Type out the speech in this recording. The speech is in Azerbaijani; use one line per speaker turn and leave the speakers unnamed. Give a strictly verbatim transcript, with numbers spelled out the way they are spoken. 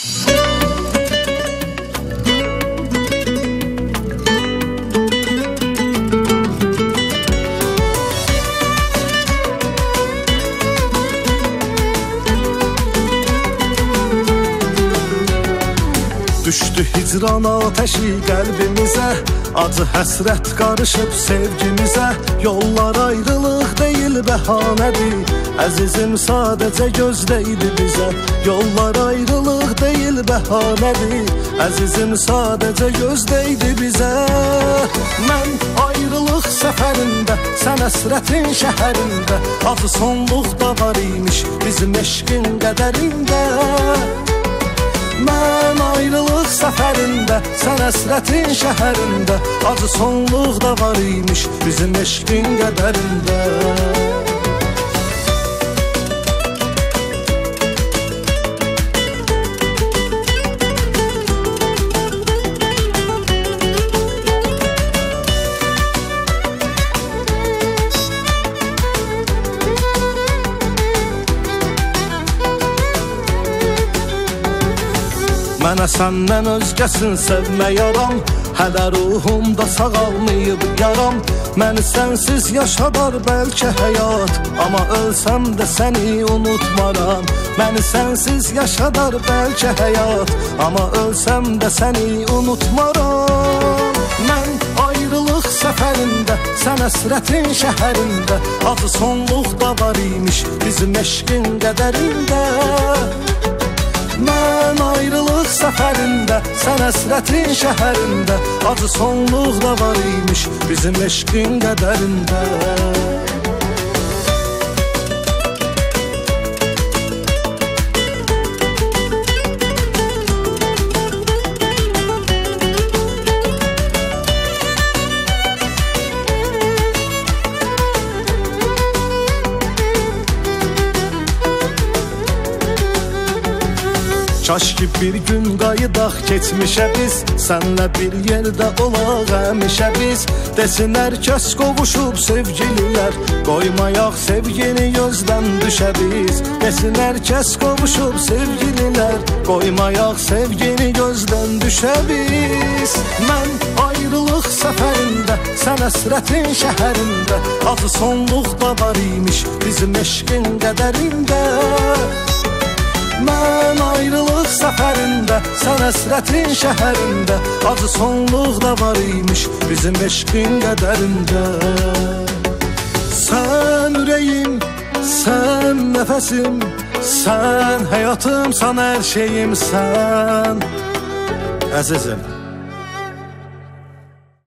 Düşdü hicran ateşi qəlbimizə, acı həsrət qarışıb sevgimizə. Yollar ayrılıq deyil bəhanədir, əzizim sadəcə gözdəydi bizə. Yollar ayrılıq deyil bəhanədir, əzizim sadəcə gözdəydi bizə. Mən ayrılıq səfərində, sən əsrətin şəhərində, acı sonluq da var imiş bizim eşqin qədərində. Mən ayrılıq səfərində, sən əsrətin şəhərində, acı sonluq da var imiş bizim eşqin qədərində. Mənə səndən özgəsin sevmə yaram, hələ ruhumda sağalmayıb yaram. Məni sənsiz yaşadar bəlkə həyat, amma ölsəm də səni unutmaram. Məni sənsiz yaşadar bəlkə həyat, amma ölsəm də səni unutmaram. Mən ayrılıq səfərində, sən əsrətin şəhərində, acı sonluq da var imiş bizim eşqin qədərində. Mən ayrılıq səfərində, sən əsrətin şəhərində, acı sonluq da var imiş bizim eşqin qədərində. Kaş ki bir gün qayıdaq keçmişə biz, sənlə bir yerdə olaq həmişə biz. Desinlər kəs qovuşub sevgililər, qoymayaq sevgini gözdən düşə biz. Desinlər kəs qovuşub sevgililər, qoymayaq sevgini gözdən düşə biz. Mən ayrılıq səfərində, sən əsrətin şəhərində, acı sonluq da var imiş bizim eşqin qədərində. Mən ayrılıq səfərində, sən əsrətin şəhərində, acı sonluq da var imiş bizim eşqin qədərində. Sən ürəyim, sən nəfəsim, sən həyatım, sən hər şeyim sən. Əzizim